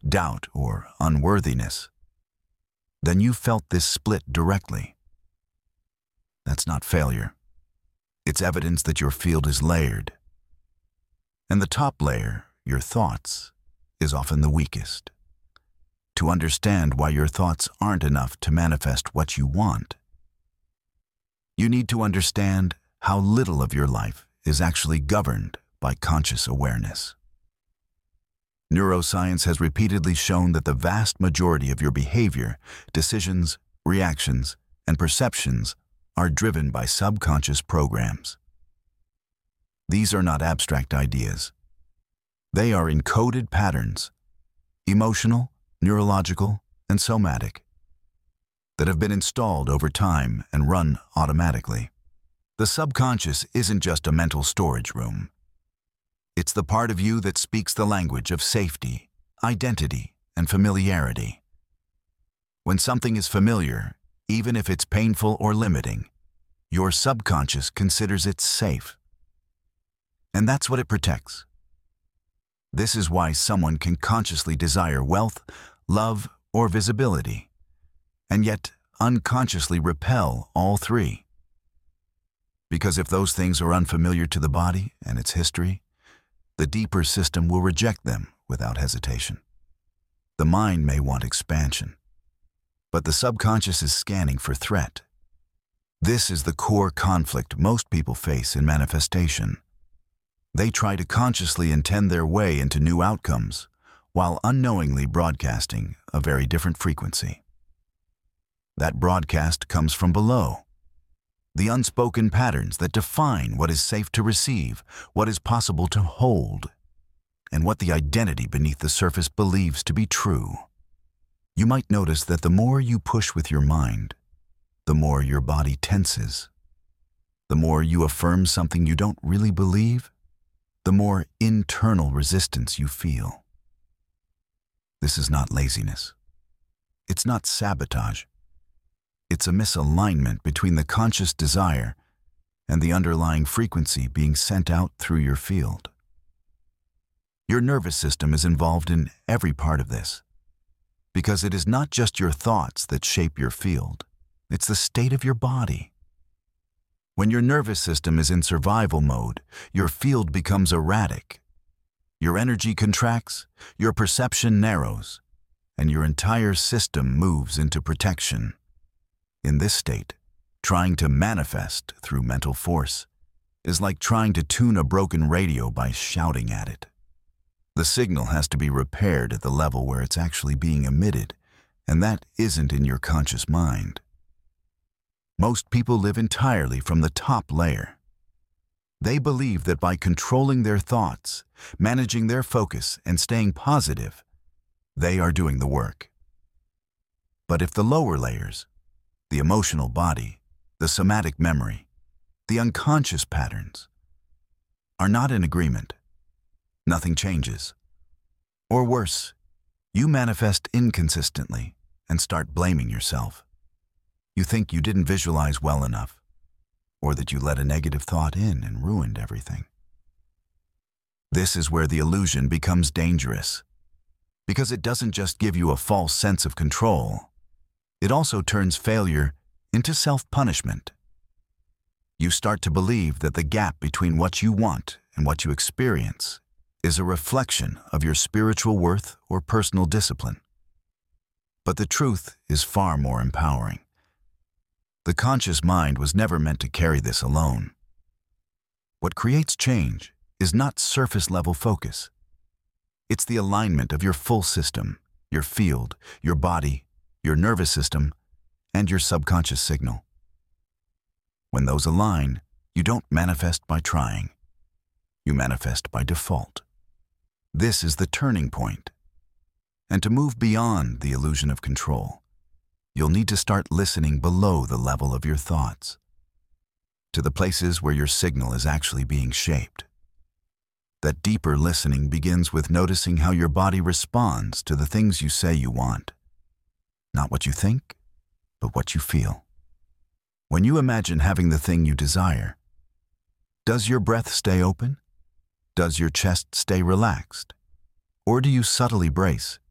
doubt, or unworthiness, then you felt this split directly. That's not failure. It's evidence that your field is layered. And the top layer, your thoughts, is often the weakest. To understand why your thoughts aren't enough to manifest what you want, you need to understand how little of your life is actually governed by conscious awareness. Neuroscience has repeatedly shown that the vast majority of your behavior, decisions, reactions, and perceptions are driven by subconscious programs. These are not abstract ideas. They are encoded patterns, emotional, neurological, and somatic, that have been installed over time and run automatically. The subconscious isn't just a mental storage room. It's the part of you that speaks the language of safety, identity, and familiarity. When something is familiar, even if it's painful or limiting, your subconscious considers it safe. And that's what it protects. This is why someone can consciously desire wealth, love, or visibility, and yet unconsciously repel all three. Because if those things are unfamiliar to the body and its history, the deeper system will reject them without hesitation. The mind may want expansion, but the subconscious is scanning for threat. This is the core conflict most people face in manifestation. They try to consciously intend their way into new outcomes, while unknowingly broadcasting a very different frequency. That broadcast comes from below. The unspoken patterns that define what is safe to receive, what is possible to hold, and what the identity beneath the surface believes to be true. You might notice that the more you push with your mind, the more your body tenses. The more you affirm something you don't really believe, the more internal resistance you feel. This is not laziness. It's not sabotage. It's a misalignment between the conscious desire and the underlying frequency being sent out through your field. Your nervous system is involved in every part of this, because it is not just your thoughts that shape your field, it's the state of your body. When your nervous system is in survival mode, your field becomes erratic. Your energy contracts, your perception narrows, and your entire system moves into protection. In this state, trying to manifest through mental force is like trying to tune a broken radio by shouting at it. The signal has to be repaired at the level where it's actually being emitted, and that isn't in your conscious mind. Most people live entirely from the top layer. They believe that by controlling their thoughts, managing their focus, and staying positive, they are doing the work. But if the lower layers, the emotional body, the somatic memory, the unconscious patterns, are not in agreement, nothing changes. Or worse, you manifest inconsistently and start blaming yourself. You think you didn't visualize well enough, or that you let a negative thought in and ruined everything. This is where the illusion becomes dangerous, because it doesn't just give you a false sense of control, it also turns failure into self-punishment. You start to believe that the gap between what you want and what you experience is a reflection of your spiritual worth or personal discipline. But the truth is far more empowering. The conscious mind was never meant to carry this alone. What creates change is not surface-level focus. It's the alignment of your full system, your field, your body, your nervous system, and your subconscious signal. When those align, you don't manifest by trying. You manifest by default. This is the turning point. And to move beyond the illusion of control, you'll need to start listening below the level of your thoughts, to the places where your signal is actually being shaped. That deeper listening begins with noticing how your body responds to the things you say you want. Not what you think, but what you feel. When you imagine having the thing you desire, does your breath stay open? Does your chest stay relaxed? Or do you subtly brace,